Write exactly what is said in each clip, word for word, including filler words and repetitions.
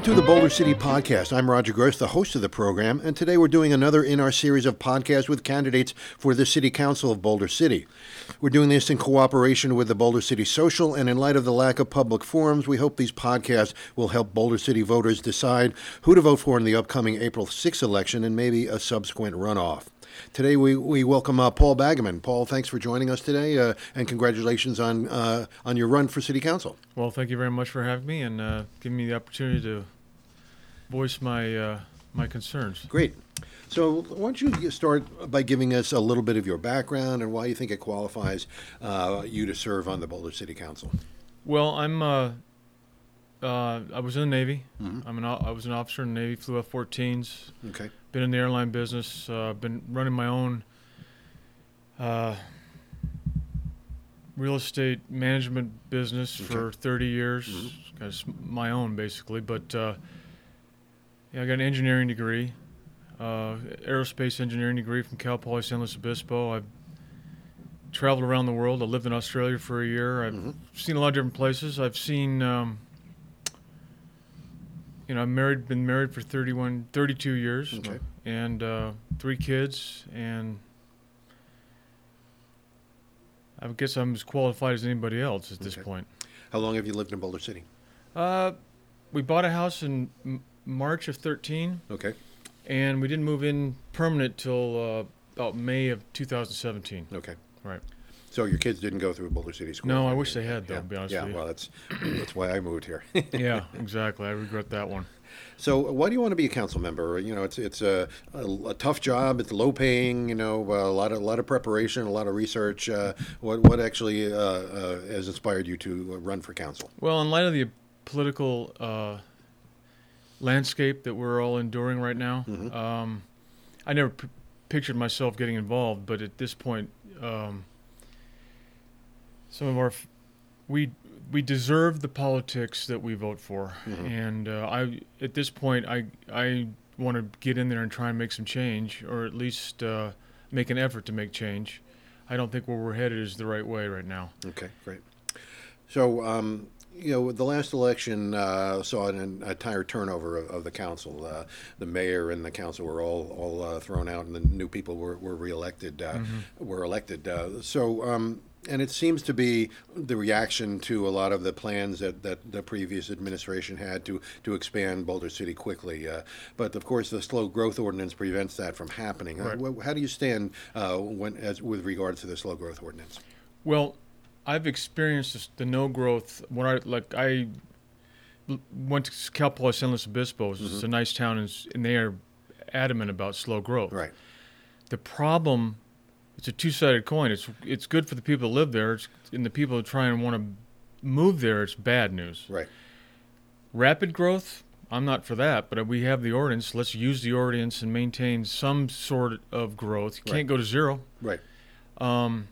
to the Boulder City Podcast. I'm Roger Gross, the host of the program, and today we're doing another in our series of podcasts with candidates for the City Council of Boulder City. We're doing this in cooperation with the Boulder City Social, and in light of the lack of public forums, we hope these podcasts will help Boulder City voters decide who to vote for in the upcoming April sixth election and maybe a subsequent runoff. Today we, we welcome uh, Paul Bagaman. Paul, thanks for joining us today, uh, and congratulations on uh, on your run for City Council. Well, thank you very much for having me and uh, giving me the opportunity to voice my uh, my concerns. Great. So why don't you start by giving us a little bit of your background and why you think it qualifies uh, you to serve on the Boulder City Council. Well, I'm uh, uh, I was in the Navy. Mm-hmm. I'm an I was an officer in the Navy, flew F fourteens. Okay. Been in the airline business. Uh, been running my own uh, real estate management business Okay. for thirty years. Mm-hmm. It's my own, basically. But uh, yeah, I got an engineering degree, uh, aerospace engineering degree from Cal Poly San Luis Obispo. I've traveled around the world. I lived in Australia for a year. I've Mm-hmm. seen a lot of different places. I've seen, um, you know, I've married, been married for thirty-one, thirty-two years, Okay. and uh, three kids, and I guess I'm as qualified as anybody else at this Okay. point. How long have you lived in Boulder City? Uh, we bought a house in M- March of thirteen. Okay. And we didn't move in permanent till uh, about May of two thousand seventeen. Okay. Right. So your kids didn't go through Boulder City School? No, I wish they had, though, Yeah. to be honest yeah, with you. well, that's that's why I moved here. Yeah, exactly. I regret that one. So why do you want to be a council member? You know, it's it's a, a, a tough job. It's low paying. You know, a lot of a lot of preparation, a lot of research. Uh, what what actually uh, uh, has inspired you to run for council? Well, in light of the political uh, landscape that we're all enduring right now, Mhm. um, I never p- pictured myself getting involved, but at this point, um, some of our f- we we deserve the politics that we vote for, Mhm. and uh, I at this point I I want to get in there and try and make some change, or at least uh, make an effort to make change. I don't think where we're headed is the right way right now. Okay, great. So, um, you know, the last election uh, saw an entire turnover of, of the council. Uh, the mayor and the council were all all uh, thrown out, and the new people were were reelected. Uh, Mm-hmm. Were elected. Uh, so, um, and it seems to be the reaction to a lot of the plans that, that the previous administration had to to expand Boulder City quickly. Uh, but of course, the slow growth ordinance prevents that from happening. Uh, Right. wh- how do you stand uh, when as with regards to the slow growth ordinance? Well, I've experienced this, the no growth. When I like, I l- went to Cal Poly San Luis Obispo. It's Mhm. a nice town, and, s- and they are adamant about slow growth. Right. The problem, it's a two-sided coin. It's it's good for the people that live there, it's, and the people who try and want to move there, it's bad news. Right. Rapid growth, I'm not for that, but we have the ordinance. Let's use the ordinance and maintain some sort of growth. You Right. can't go to zero. Right. Um,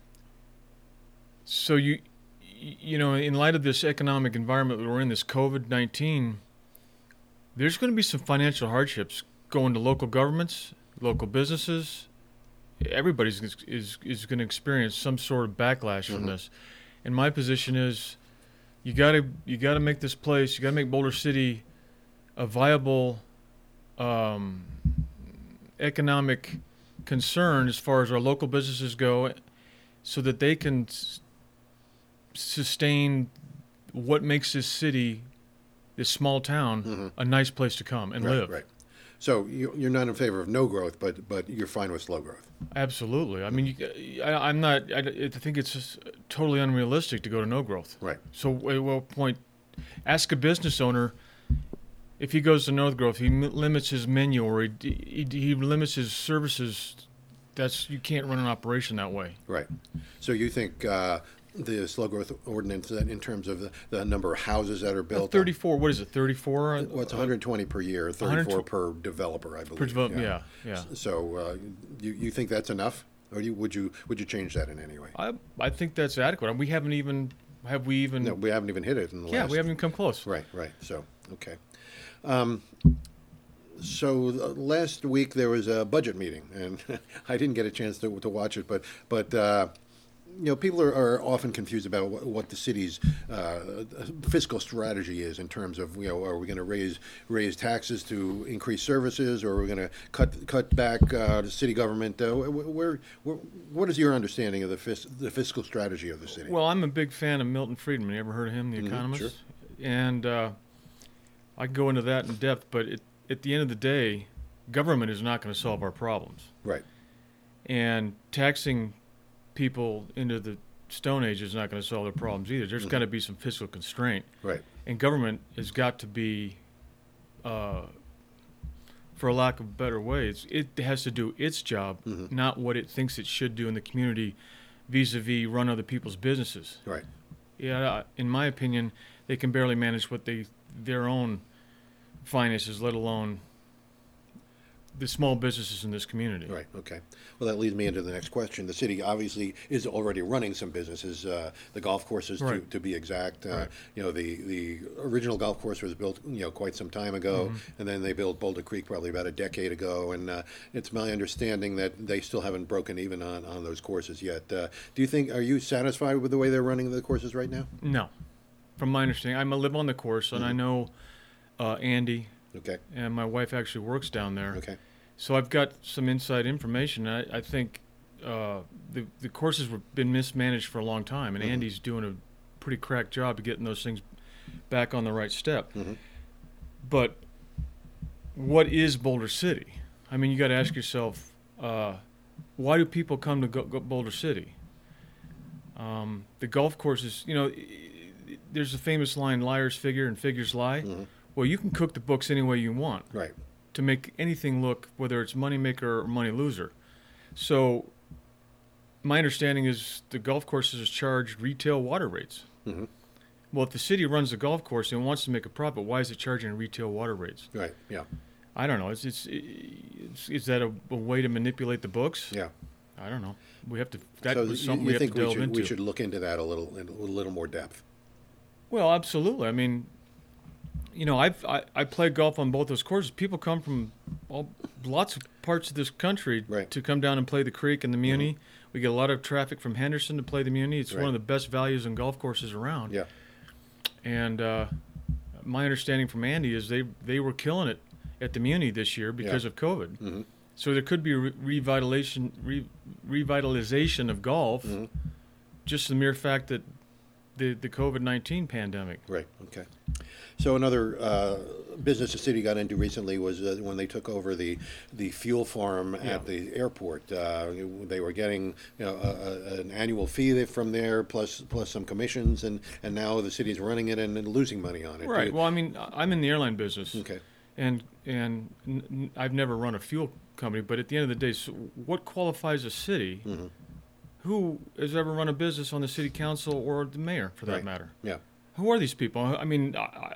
so you, you know, in light of this economic environment that we're in, this COVID nineteen, there's going to be some financial hardships going to local governments, local businesses. Everybody's is is, is going to experience some sort of backlash from Mhm. this. And my position is, you got to you got to make this place, you got to make Boulder City a viable um, economic concern as far as our local businesses go, so that they can s- sustain what makes this city, this small town, Mhm. a nice place to come and Right, live. right. So you, you're not in favor of no growth, but but you're fine with slow growth. Absolutely. I mean, you, I, I'm not. I, I think it's just totally unrealistic to go to no growth. Right. So at what point? Ask a business owner if he goes to no growth, he m- limits his menu, or he, he he limits his services. That's you can't run an operation that way. Right. So you think uh, the slow growth ordinance, that in terms of the, the number of houses that are Uh, built, Thirty-four. What is it? Thirty-four. on, well, it's one hundred twenty per year, thirty-four per developer, I believe. Per develop- yeah, yeah. So uh, you you think that's enough, or you, would you would you change that in any way? I I think that's adequate. We haven't even have we even. No, we haven't even hit it in the yeah, last. we haven't even come close. Right, right. So, okay. Um, so uh, last week there was a budget meeting, and I didn't get a chance to, to watch it, but but uh, you know, people are, are often confused about what, what the city's uh, fiscal strategy is in terms of, you know, are we going to raise raise taxes to increase services, or are we going to cut cut back uh, the city government? Uh, where, where, what is your understanding of the fis- the fiscal strategy of the city? Well, I'm a big fan of Milton Friedman. You ever heard of him, The Mm-hmm, Economist? sure. And uh, I can go into that in depth, but it, at the end of the day, government is not going to solve our problems. Right. And taxing people into the Stone Age is not going to solve their problems either. There's Mm-hmm. got to be some fiscal constraint. Right. And government has got to be, uh, for a lack of a better way, it's, it has to do its job, Mm-hmm. not what it thinks it should do in the community vis-a-vis run other people's businesses. Right. Yeah, in my opinion, they can barely manage what they their own finances, let alone the small businesses in this community. Right. Okay. Well, that leads me into the next question. The city obviously is already running some businesses. Uh, the golf courses, Right. to, to be exact. Uh, Right. You know, the the original golf course was built, you know, quite some time ago, Mm-hmm. and then they built Boulder Creek probably about a decade ago. And uh, it's my understanding that they still haven't broken even on, on those courses yet. Uh, do you think? Are you satisfied with the way they're running the courses right now? No, from my understanding, I live on the course, and I know uh, Andy, Okay. and my wife actually works down there. Okay. So I've got some inside information. I, I think uh, the the courses have been mismanaged for a long time, and Mhm. Andy's doing a pretty crack job of getting those things back on the right step. Mhm. But what is Boulder City? I mean, you got to ask yourself, uh, why do people come to go, go Boulder City? Um, the golf courses, you know, i- i- there's a famous line, liars figure and figures lie. Mhm. Well, you can cook the books any way you want Right. to make anything look, whether it's moneymaker or money loser. So my understanding is the golf courses charge retail water rates. Mhm. Well, if the city runs the golf course and wants to make a profit, why is it charging retail water rates? Right. Yeah. I don't know. Is it's, it's, is that a, a way to manipulate the books? Yeah. I don't know. We have to. That so was you, something you we have think to we delve should into. we should look into that a little in a little more depth? Well, absolutely. I mean, you know, I've I, I played golf on both those courses. People come from all lots of parts of this country Right. to come down and play the Creek and the Muni. We get a lot of traffic from Henderson to play the Muni. It's Right. one of the best values in golf courses around. Yeah. And uh, my understanding from Andy is they they were killing it at the Muni this year because Yeah. of COVID. Mhm. So there could be a re- revitalization re- revitalization of golf, Mhm. just the mere fact that the the COVID nineteen pandemic. Right. Okay. So another uh, business the city got into recently was uh, when they took over the the fuel farm Yeah. at the airport. Uh, they were getting, you know, a, a, an annual fee from there plus plus some commissions, and, and now the city's running it and, and losing money on it. Do Right. you- Well, I mean, I'm in the airline business, okay. and and n- n- I've never run a fuel company. But at the end of the day, so what qualifies a city? Mm-hmm. Who has ever run a business on the city council or the mayor, for that Right. matter? Yeah. Who are these people? I mean, I, I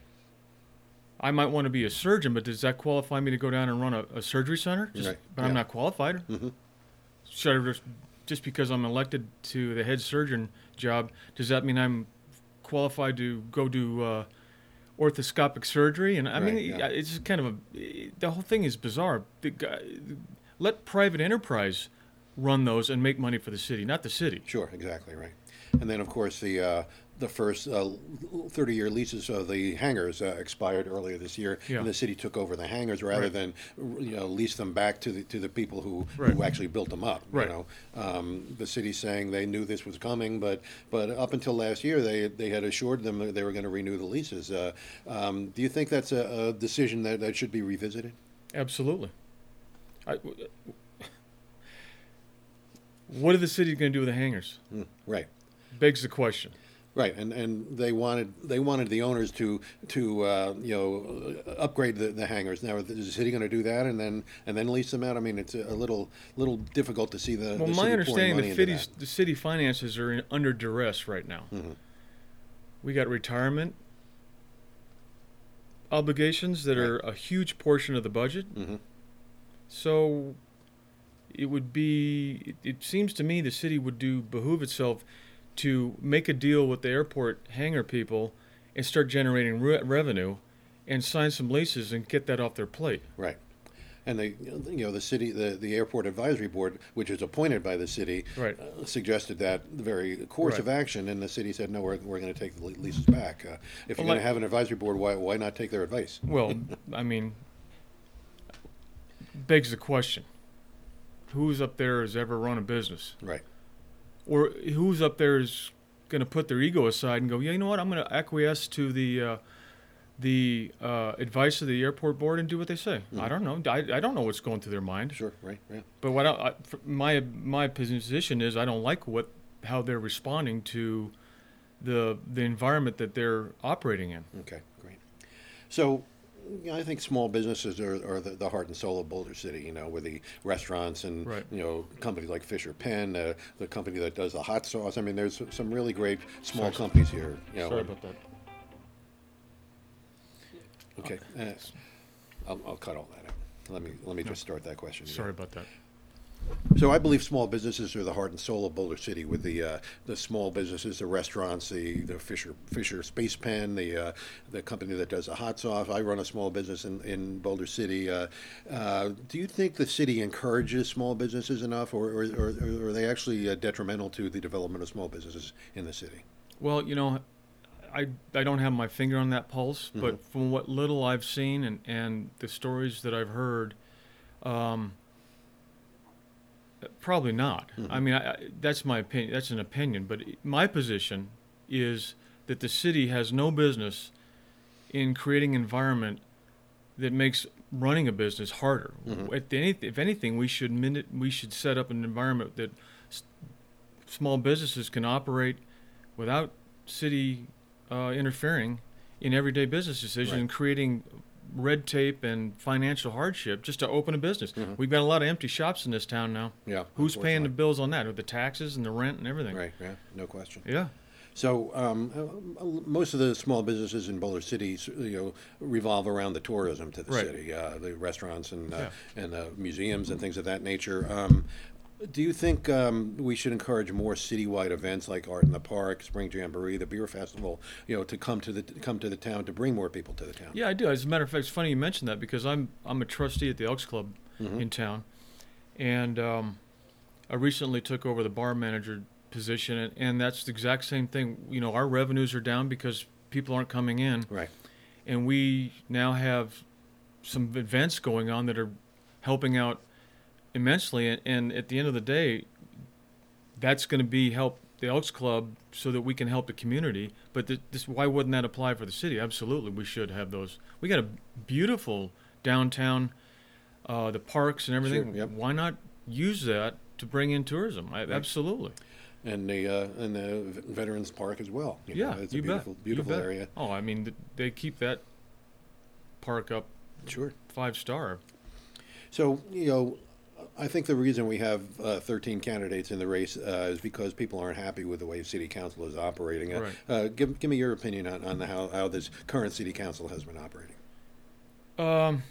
I might want to be a surgeon, but does that qualify me to go down and run a, a surgery center? Just, Right. But Yeah. I'm not qualified. Mm-hmm. Should I just, just because I'm elected to the head surgeon job, does that mean I'm qualified to go do uh, orthoscopic surgery? And I mean, Right, yeah. it's just kind of a, the whole thing is bizarre. The guy, let private enterprise run those and make money for the city, not the city. Sure. Exactly. Right. And then of course the uh, the first uh, thirty-year leases of the hangars uh, expired earlier this year, Yeah. and the city took over the hangars rather Right. than, you know, lease them back to the to the people who, Right. who actually built them up. Right. You know, um, the city's saying they knew this was coming, but but up until last year they they had assured them that they were going to renew the leases. Uh, um, do you think that's a, a decision that, that should be revisited? Absolutely. I, what are the city going to do with the hangars? Mm, right. Begs the question. Right, and, and they wanted they wanted the owners to to uh, you know upgrade the, the hangars. Now is the city going to do that and then and then lease them out? I mean, it's a little little difficult to see the. Well, the my city understanding, pouring the money into city's the city finances are in, under duress right now. Mhm. We got retirement obligations that Right. are a huge portion of the budget. that. Mhm. So it would be. It, it seems to me the city would do behoove itself to make a deal with the airport hangar people and start generating re- revenue, and sign some leases and get that off their plate. Right. And the you know the city the, the airport advisory board, which is appointed by the city, Right. uh, suggested that very course Right. of action, and the city said no, we're, we're going to take the le- leases back. Uh, if Well, you're going like- to have an advisory board, why why not take their advice? Well, I mean, begs the question: who's up there has ever run a business, Right. or who's up there is going to put their ego aside and go, yeah, you know what? I'm going to acquiesce to the uh, the uh, advice of the airport board and do what they say. I don't know. I, I don't know what's going through their mind. Sure. Right. Yeah. But what I, I, f- my my position is, I don't like what how they're responding to the the environment that they're operating in. Okay. Great. So. Yeah, I think small businesses are, are the, the heart and soul of Boulder City, you know, with the restaurants and, Right. you know, companies like Fisher Pen, uh, the company that does the hot sauce. I mean, there's some really great small Sorry. companies here. You know, Sorry about that. Okay. Uh, I'll, I'll cut all that out. Let me, let me just start that question again. Sorry about that. So I believe small businesses are the heart and soul of Boulder City, with the uh, the small businesses, the restaurants, the, the Fisher Fisher Space Pen, the uh, the company that does the hot sauce. I run a small business in, in Boulder City. Uh, uh, do you think the city encourages small businesses enough, or, or, or, or are they actually uh, detrimental to the development of small businesses in the city? Well, you know, I, I don't have my finger on that pulse, but from what little I've seen and, and the stories that I've heard, um, probably not. I mean, I, I, that's my opinion. That's an opinion. But my position is that the city has no business in creating an environment that makes running a business harder. At the, any, if anything, we should min- we should set up an environment that s- small businesses can operate without city uh, interfering in everyday business decisions Right. and creating red tape and financial hardship just to open a business. We've got a lot of empty shops in this town now. Yeah. Who's paying the unfortunately. bills on that? Or the taxes and the rent and everything? Right. Yeah. No question. Yeah. So um, uh, most of the small businesses in Boulder City, s- you know, revolve around the tourism to the Right. city, uh, the restaurants and uh, Yeah. and uh, museums and things of that nature. Um, do you think um, we should encourage more citywide events like Art in the Park, Spring Jamboree, the Beer Festival, you know, to come to the come to the town to bring more people to the town? Yeah, I do. As a matter of fact, it's funny you mentioned that because I'm I'm a trustee at the Elks Club in town, and um, I recently took over the bar manager position, and, and that's the exact same thing. You know, our revenues are down because people aren't coming in, Right. and we now have some events going on that are helping out immensely. And, and at the end of the day, that's going to be help the Elks Club so that we can help the community. But th- this, why wouldn't that apply for the city? Absolutely, we should have those. We got a beautiful downtown, uh, the parks and everything. Sure, yep. Why not use that to bring in tourism? I, Absolutely. And the uh, and the V- Veterans Park as well. You Yeah, know, it's you a beautiful, bet. beautiful you bet. area. Oh, I mean, th- they keep that park up Sure. five star. So, you know, I think the reason we have uh, thirteen candidates in the race uh, is because people aren't happy with the way city council is operating. Uh, Right. uh, give, give me your opinion on, on how, how this current city council has been operating. Um,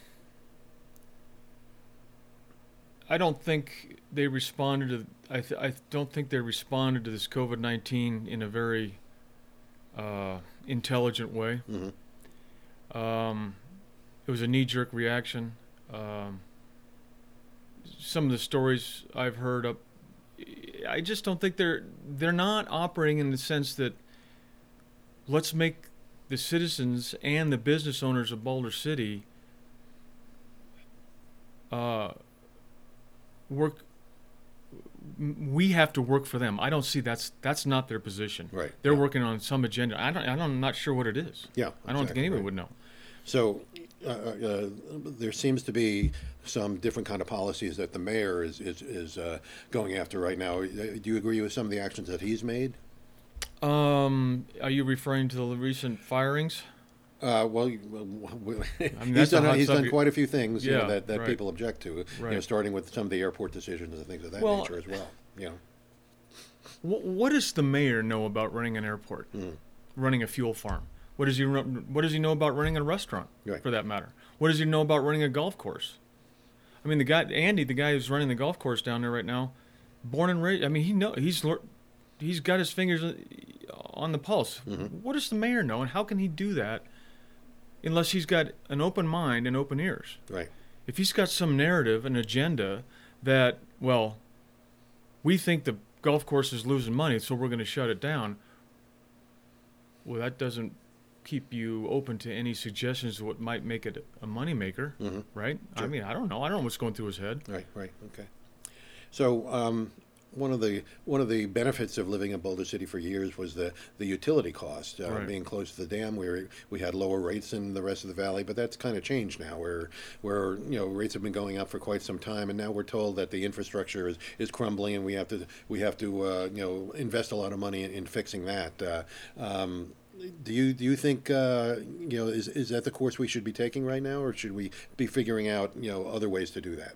I don't think they responded to. I th- I don't think they responded to this COVID nineteen in a very uh, intelligent way. Mhm. Um, it was a knee jerk reaction. Um, some of the stories I've heard up, I just don't think they're they're not operating in the sense that let's make the citizens and the business owners of Boulder City uh, work. m- We have to work for them. I don't see that's that's not their position. Right. They're Yeah. working on some agenda. I don't. I don't I'm not sure what it is. Yeah. I don't exactly think anyone right. would know. So, uh, uh, there seems to be some different kind of policies that the mayor is is, is uh, going after right now. Uh, Do you agree with some of the actions that he's made? Um, are you referring to the recent firings? Uh, well, you- well, w- he's that's a done hot he's done subject. quite a few things you know, Yeah, that, that right. people object to. You know, Right. starting with some of the airport decisions and things of that Well, nature as well. You know. Wh- what does the mayor know about running an airport, Mm. running a fuel farm? What does he run, What does he know about running a restaurant, Right. for that matter? What does he know about running a golf course? I mean, the guy Andy, the guy who's running the golf course down there right now, born and raised. I mean, he know he's lear- he's got his fingers on the pulse. Mhm. What does the mayor know, and how can he do that unless he's got an open mind and open ears? Right. if he's got some narrative, an agenda that, well, we think the golf course is losing money, so we're going to shut it down. Well, that doesn't keep you open to any suggestions of what might make it a moneymaker, Mm-hmm. right? Sure. I mean, I don't know. I don't know what's going through his head. Right, right, okay. So um, one of the one of the benefits of living in Boulder City for years was the, the utility cost. Uh, Right. Being close to the dam, we were, we had lower rates than the rest of the valley, but that's kind of changed now. Where where you know rates have been going up for quite some time, and now we're told that the infrastructure is, is crumbling, and we have to we have to uh, you know invest a lot of money in, in fixing that. Uh, um, do you do you think uh, you know is is that the course we should be taking right now, or should we be figuring out you know other ways to do that?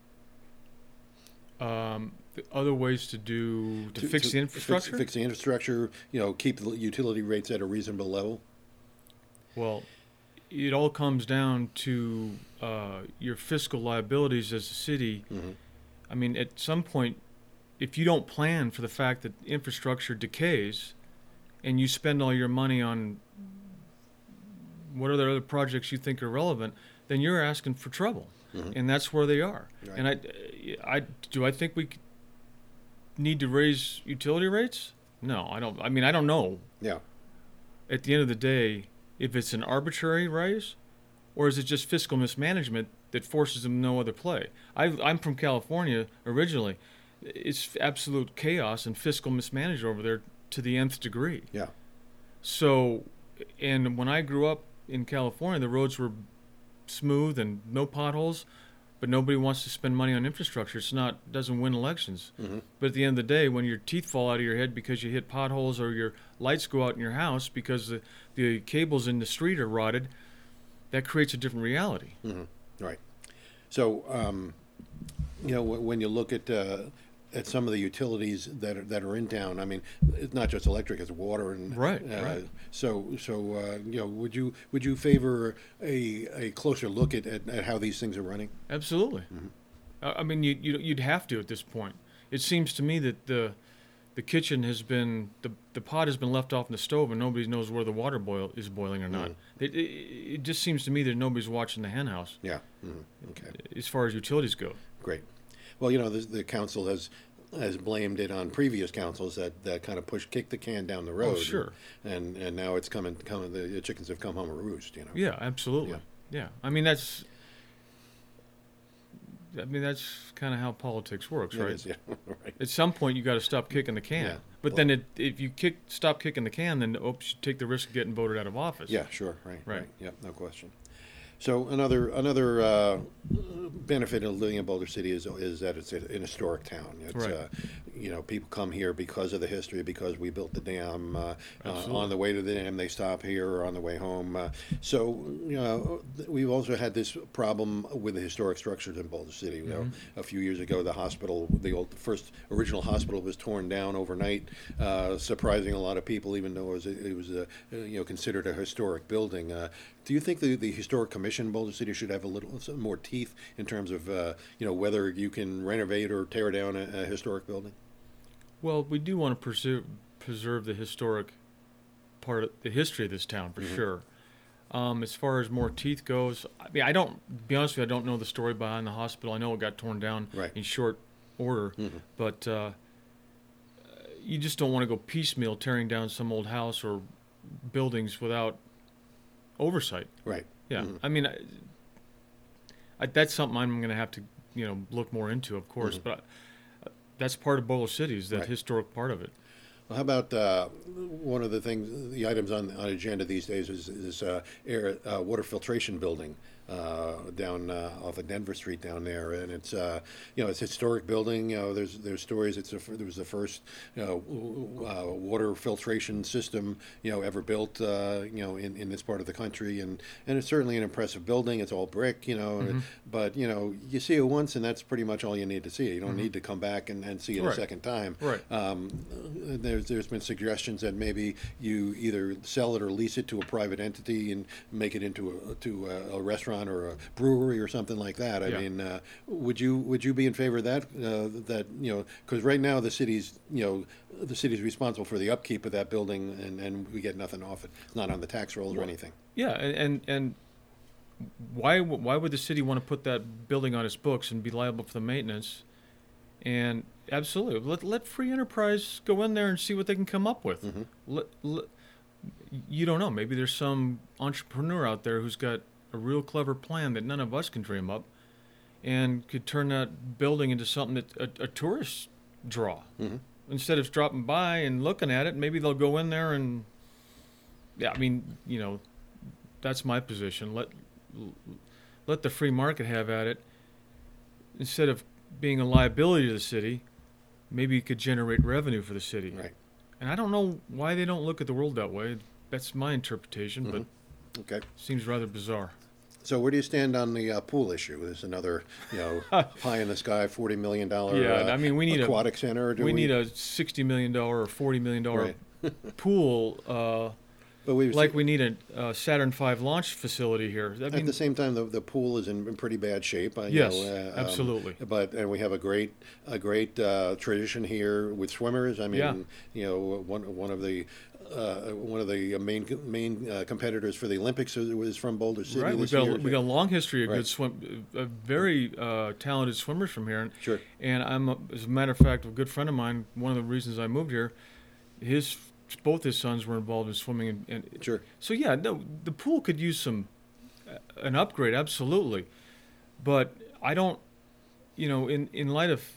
Um, the other ways to do to, fix the infrastructure. Fix, fix the infrastructure. You know, keep the utility rates at a reasonable level. Well, it all comes down to uh, your fiscal liabilities as a city. Mm-hmm. I mean, at some point, if you don't plan for the fact that infrastructure decays, and you spend all your money on what other other projects you think are relevant, then you're asking for trouble, Mhm. and that's where they are. Right. And I, I do I think we need to raise utility rates? No, I don't. I mean, I don't know. Yeah. At the end of the day, if it's an arbitrary raise, or is it just fiscal mismanagement that forces them no other play? I, I'm from California originally. It's absolute chaos and fiscal mismanagement over there to the nth degree. Yeah. So, and when I grew up in California, the roads were smooth and no potholes, but nobody wants to spend money on infrastructure. It's not doesn't win elections. Mm-hmm. But at the end of the day, when your teeth fall out of your head because you hit potholes or your lights go out in your house because the, the cables in the street are rotted, that creates a different reality. Mm-hmm. Right. So, um, you know, w- when you look at uh, at some of the utilities that are, that are in town, I mean, it's not just electric; it's water and Right, Uh, right. So, so uh, you know, would you would you favor a a closer look at, at, at how these things are running? Absolutely. Mhm. I I mean, you, you you'd have to at this point. It seems to me that the the kitchen has been the the pot has been left off in the stove, and nobody knows where the water boil is boiling or not. Mhm. It, it it just seems to me that nobody's watching the hen house Yeah. Mm-hmm. Okay. as far as utilities go. Great. Well, you know, the, the council has has blamed it on previous councils that, that kind of pushed, kicked the can down the road. Oh, sure. And and now it's coming, coming. The, the chickens have come home to roost. You know. Yeah, absolutely. Yeah. Yeah, I mean that's. I mean that's kind of how politics works, It right? is, yeah. Right. At some point, you got to stop kicking the can. Yeah. But Well- then, it, if you kick, stop kicking the can, then oops, you take the risk of getting voted out of office. Yeah, sure, right, right, Right. yeah, no question. So another another uh, benefit of living in Boulder City is is that it's a, an historic town. It's, Right. uh, you know, people come here because of the history, because we built the dam. Uh, uh, Absolutely. on the way to the dam, they stop here, or on the way home. Uh, so you know, th- we've also had this problem with the historic structures in Boulder City. You know, Mm-hmm. a few years ago, the hospital, the old first original hospital, was torn down overnight, uh, surprising a lot of people, even though it was a, it was a, you know considered a historic building. Uh, do you think the, the historic commission in Boulder City should have a little some more teeth in terms of uh, you know whether you can renovate or tear down a, a historic building? Well, we do want to preserve preserve the historic part of the history of this town for Mhm. sure. Um, as far as more teeth goes, I mean, I don't. Be honest with you, I don't know the story behind the hospital. I know it got torn down Right. in short order, Mhm. but uh, you just don't want to go piecemeal tearing down some old house or buildings without oversight. Right. Yeah, Mhm. I mean, I, I, that's something I'm going to have to, you know, look more into, of course. Mhm. But uh, that's part of Boulder City, is that Right. historic part of it. Well, how about uh, one of the things, the items on on agenda these days is is uh, air uh, water filtration building uh, down uh, off of Denver Street down there, and it's uh, you know it's a historic building. You know, there's there's stories. It's a, there was the first you know w- uh, water filtration system you know ever built uh, you know in, in this part of the country, and, and it's certainly an impressive building. It's all brick, you know, Mhm. but you know you see it once, and that's pretty much all you need to see. You don't Mhm. need to come back and, and see it a Right. second time. Right. Um, there's there's been suggestions that maybe you either sell it or lease it to a private entity and make it into a to a, a restaurant or a brewery or something like that. I Yeah. mean, uh, would you would you be in favor of that? Uh, that you know, because right now the city's you know the city's responsible for the upkeep of that building, and, and we get nothing off it. It's not on the tax rolls or anything. Yeah, and and, and why w- why would the city want to put that building on its books and be liable for the maintenance? And absolutely, let let free enterprise go in there and see what they can come up with. Mm-hmm. Let, let, you don't know. Maybe there's some entrepreneur out there who's got a real clever plan that none of us can dream up, and could turn that building into something that a, a tourist draw. Mm-hmm. Instead of dropping by and looking at it, maybe they'll go in there and, yeah, I mean, you know, that's my position. Let let the free market have at it. Instead of being a liability to the city, maybe it could generate revenue for the city. Right. And I don't know why they don't look at the world that way. That's my interpretation, Mm-hmm. but Okay. seems rather bizarre. So where do you stand on the uh, pool issue? There's another, you know, pie in the sky, forty million dollars Yeah, uh, I mean, we need aquatic a, center. Do we, we need a sixty million dollars or forty million dollars pool, uh, but we like we need a uh, Saturn five launch facility here. I At mean, the same time, the, the pool is in, in pretty bad shape. Uh, you yes, know, uh, um, absolutely. But and we have a great a great uh, tradition here with swimmers. I mean, Yeah. you know, one one of the uh, one of the main main uh, competitors for the Olympics was from Boulder City. Right, we've this got, year. a, we got a long history of Right. good swim, uh, very uh, talented swimmers from here. And, Sure. and I'm, a, as a matter of fact, a good friend of mine. One of the reasons I moved here, his both his sons were involved in swimming, and, and Sure. so yeah, no, the pool could use some uh, an upgrade, absolutely. But I don't, you know, in in light of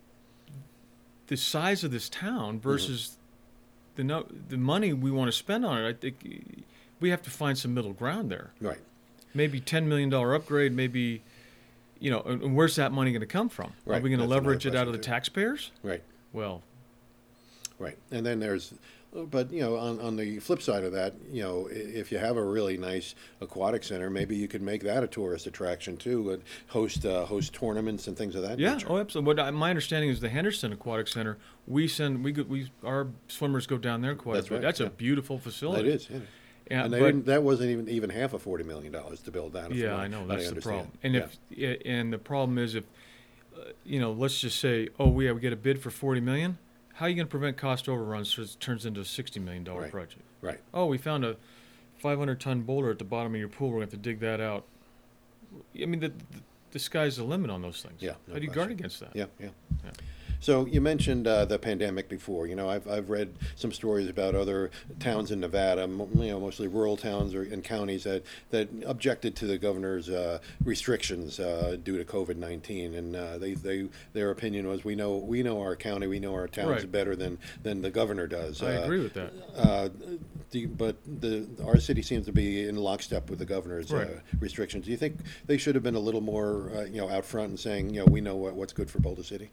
the size of this town versus the no, the money we want to spend on it, I think we have to find some middle ground there. Right. Maybe ten million dollar upgrade, maybe, you know, and and where's that money going to come from? Are Right, we going to that's another leverage it out of the question, too. taxpayers? Right. Well, Right. And then there's, but, you know, on, on the flip side of that, you know, i- if you have a really nice aquatic center, maybe you could make that a tourist attraction too, and host uh, host tournaments and things of that yeah, nature. oh, absolutely. What I, my understanding is the Henderson Aquatic Center. We send we go, we our swimmers go down there quite That's a bit. right, That's yeah. a beautiful facility. That is, yeah. Yeah, and they but- didn't, that wasn't even even half of forty million dollars to build that. Yeah, from what I know what that's the understand. problem. And Yeah. if i- and the problem is if uh, you know, let's just say, oh, we, we get a bid for forty million. How are you going to prevent cost overruns so it turns into a sixty million dollar Right. project? Right. Oh, we found a five hundred ton boulder at the bottom of your pool. We're going to have to dig that out. I mean, the, the, the sky's the limit on those things. Yeah, no How do you guard question. against that? Yeah, yeah. Yeah. So you mentioned uh, the pandemic before. You know, I've I've read some stories about other towns in Nevada, m- you know, mostly rural towns or and counties that, that objected to the governor's uh, restrictions uh, due to COVID nineteen, and uh, they, they their opinion was we know we know our county, we know our towns Right. better than, than the governor does. I Uh, agree with that. Uh, do you- but the our city seems to be in lockstep with the governor's Right. uh, restrictions. Do you think they should have been a little more, uh, you know, out front and saying, you know, we know what, what's good for Boulder City?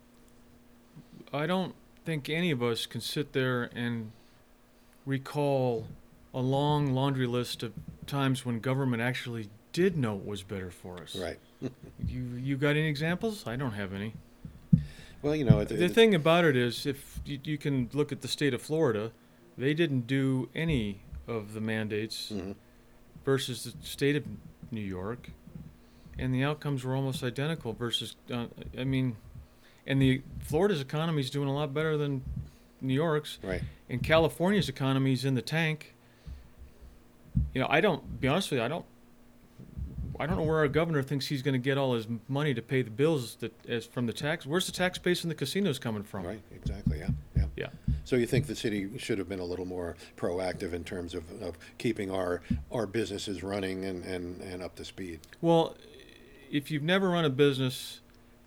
I don't think any of us can sit there and recall a long laundry list of times when government actually did know what was better for us. Right. You you got any examples? I don't have any. Well, you know, it, The it- thing about it is, if you, you can look at the state of Florida, they didn't do any of the mandates Mhm. versus the state of New York, and the outcomes were almost identical. Versus, uh, I mean, and the Florida's economy is doing a lot better than New York's, right. and California's economy is in the tank. You know, I don't. Be honest with you, I don't. I don't know where our governor thinks he's going to get all his money to pay the bills that as from the tax. Where's the tax base in the casinos coming from? Right. Exactly. Yeah. Yeah. Yeah. So you think the city should have been a little more proactive in terms of, of keeping our our businesses running and, and, and up to speed? Well, if you've never run a business,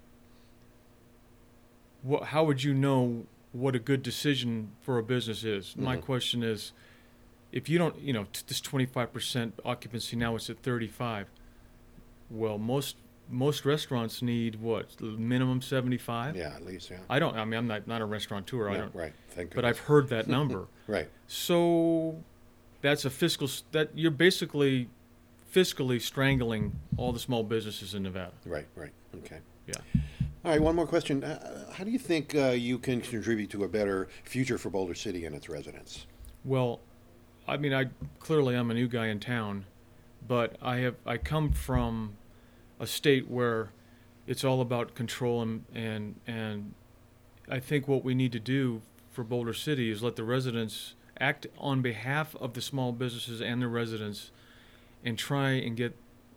what, how would you know what a good decision for a business is? My Mhm. question is, if you don't, you know, t- this twenty-five percent occupancy now it's at thirty-five. Well, most most restaurants need what, minimum seventy-five? Yeah, at least. Yeah. I don't. I mean, I'm not not a restaurateur. I Yeah, don't. right. Thank But I've goodness. heard that number. Right. So that's a fiscal s- that you're basically fiscally strangling all the small businesses in Nevada. Right. Right. Okay. Yeah. All right. One more question. Uh, how do you think uh, you can contribute to a better future for Boulder City and its residents? Well, I mean, I clearly I'm a new guy in town, but I have I come from a state where it's all about control and and and I think what we need to do for Boulder City is let the residents act on behalf of the small businesses and the residents and try and get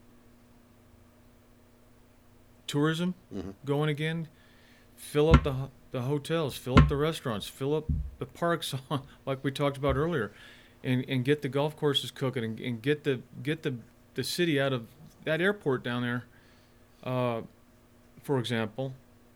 tourism Mm-hmm. going again. Fill up the the hotels, fill up the restaurants, fill up the parks, like we talked about earlier, and, and get the golf courses cooking, and, and get the get the, the city out of that airport down there. Uh, for example,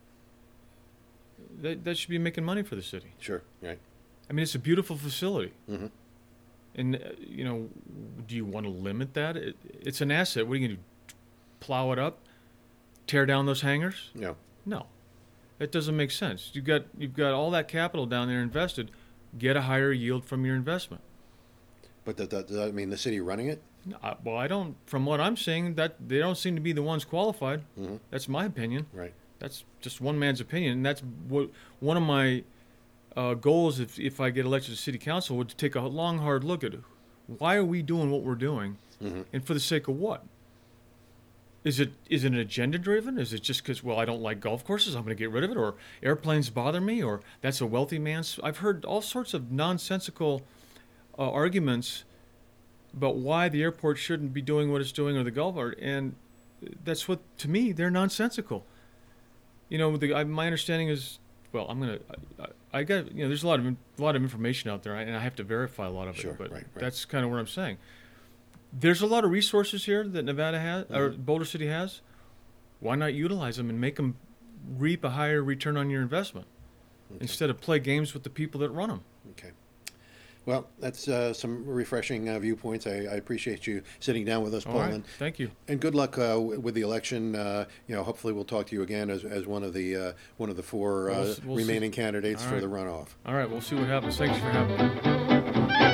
that that should be making money for the city. Sure, right. I mean, it's a beautiful facility. Mm-hmm. And, uh, you know, do you want to limit that? It, it's an asset. What are you going to do? Plow it up? Tear down those hangars? No. No. That doesn't make sense. You've got, you've got all that capital down there invested. Get a higher yield from your investment. But does that, does that mean the city running it? Uh, well, I don't, from what I'm seeing, that they don't seem to be the ones qualified. Mm-hmm. That's my opinion. Right. That's just one man's opinion. And that's what one of my uh, goals, if, if I get elected to city council, would to take a long, hard look at why are we doing what we're doing, mm-hmm. and for the sake of what? Is it is it agenda driven? Is it just because, well, I don't like golf courses, I'm going to get rid of it, or airplanes bother me, or that's a wealthy man's? I've heard all sorts of nonsensical uh, arguments about why the airport shouldn't be doing what it's doing, or the golf art, and that's what, to me, they're nonsensical. You know, the, I, my understanding is, well, I'm gonna, I, I got, you know, there's a lot of a lot of information out there, and I have to verify a lot of Sure, it, but right, right. that's kind of what I'm saying. There's a lot of resources here that Nevada has, Mm-hmm. or Boulder City has. Why not utilize them and make them reap a higher return on your investment, Okay. instead of play games with the people that run them? Okay. Well, that's uh, some refreshing uh, viewpoints. I, I appreciate you sitting down with us, All Paul. right, And, thank you. and good luck uh, w- with the election. Uh, you know, hopefully we'll talk to you again as, as one of the uh, one of the four uh, We'll s- we'll see. remaining candidates All for right. the runoff. All right, we'll see what happens. Thanks for having me.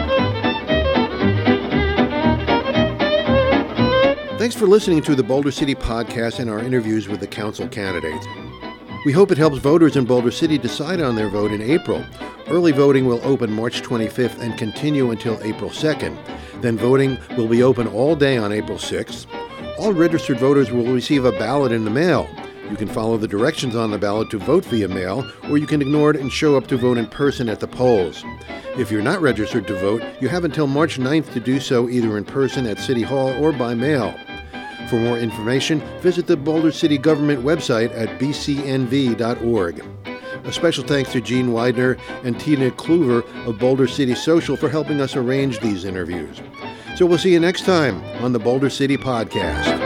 Thanks for listening to the Boulder City Podcast and our interviews with the council candidates. We hope it helps voters in Boulder City decide on their vote in April. Early voting will open March twenty-fifth and continue until April second. Then voting will be open all day on April sixth. All registered voters will receive a ballot in the mail. You can follow the directions on the ballot to vote via mail, or you can ignore it and show up to vote in person at the polls. If you're not registered to vote, you have until March ninth to do so either in person at City Hall or by mail. For more information, visit the Boulder City Government website at b c n v dot org. A special thanks to Gene Widener and Tina Kluver of Boulder City Social for helping us arrange these interviews. So we'll see you next time on the Boulder City Podcast.